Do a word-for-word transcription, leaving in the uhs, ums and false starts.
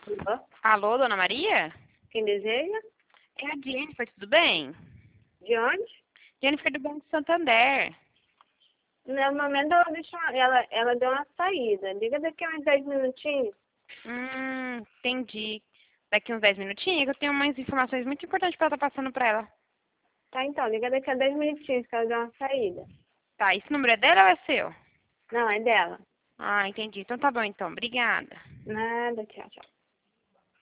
Alô? Alô, dona Maria? Quem deseja? É a Jennifer, tudo bem? De onde? Jennifer do Banco Santander. No momento ela, deixou, ela, ela deu uma saída. Liga daqui a uns dez minutinhos. Hum, entendi. Daqui uns dez minutinhos que eu tenho umas informações muito importantes pra estar passando pra ela. Tá, então, liga daqui a dez minutinhos que ela deu uma saída. Tá, esse número é dela ou é seu? Não, é dela. Ah, entendi. Então tá bom então. Obrigada. Nada, tchau, tchau.